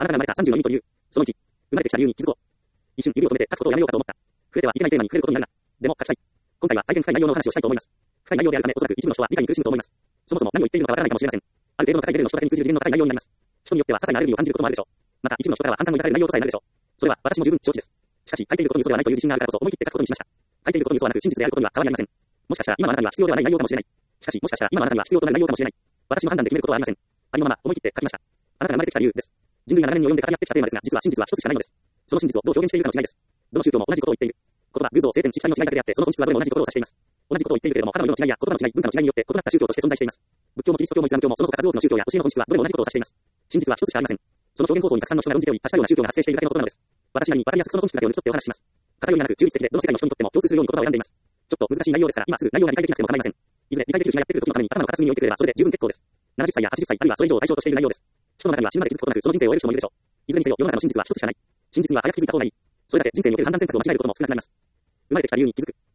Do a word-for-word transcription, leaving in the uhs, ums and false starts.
あなたが生まれたさんじゅうの意味という。そのいち、生まれてきた理由に気づこう。一瞬指を止めて書くことをやめようかと思った。触れてはいけないテーマに触れることになるが、でも書きたい。今回は大変深い内容のお話をしたいと思います。深い内容であるため、おそらく一部の人は理解に苦しむと思います。そもそも何を言っているのかわからないかもしれません。ある程度の高いレベルの人だけに通じる次元の高い内容になります。人によっては些細なアレルギーを感じることもあるでしょう。また、一部の人からは反感を抱かれる内容とさえなるでしょう。それは私も十分承知です。しかし、書いていることに嘘ではないという自信があるからこそ思い切って書くことにしました。書いていることに嘘はなく真実であることには変わりありません。もしかしたら今のあなたには必要ではない内容かもしれない。しかし、もしかしたら今のあなたには必要となる内容かもしれない。私の判断で決めることはありません。ありのまま思い切って書きました。あなたが生まれてきた理由です。人類が長年に及んで語り合ってきたテーマですが、実は真実は一つしかないのです。その真実をどう表現しているかの違いです。どの宗教も同じことを言っている。言葉、偶像、聖典、実体の違いだけであって、その本質はどれも同じことを指しています。同じことを言っているけれども、肌の色の違いや言葉の違い、文化の違いによって異なった宗教として存在しています。仏教もキリスト教もイスラム教もその他数多くの宗教や教えの本質はどれも同じことを指しています。真実は一つしかありません。その表現方法にたくさんの人が論じており、多種多様な宗教が発生しているだけのことなのです。私なりに分かりやすくその本質だけを抜き取ってお話しします。偏りがなく中立的で、どの世界の人にとっても共通するように言葉を選んでいます。ちょっと難しい内容ですから、今すぐ内容が理解できなくても構いません。いずれ理解できる日がやってくる時のために頭の片隅に置いてくれればそれで十分結構です。ななじゅっさいやはちじゅっさい、あるいはそれ以上を対象としている内容です。人の中には死ぬまで気づくことなくその人生を終える人もいるでしょう。いずれにせよ世の中の真実は一つしかない。真実には早く気づいた方がいい。それだけ人生における判断選択を間違えることも少なくなります。生まれてきた理由に気づく。